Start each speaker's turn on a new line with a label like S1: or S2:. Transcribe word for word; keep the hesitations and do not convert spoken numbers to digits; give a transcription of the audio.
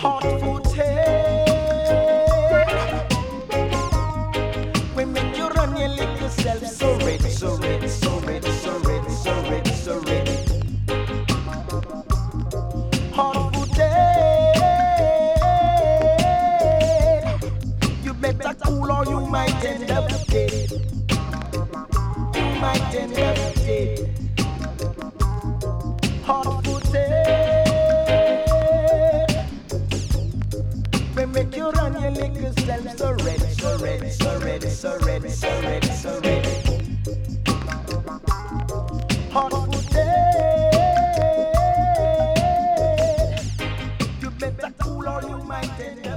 S1: hot footed. We make you run your little self so ready, so ready, so ready, so ready, so ready, so ready. Hot footed. You better cool or you might end up dead. You might end up dead. Hot footed. We make you run your little self so ready, so ready, so ready, so ready, so ready, so ready. Hot footed. You better cool or you might end up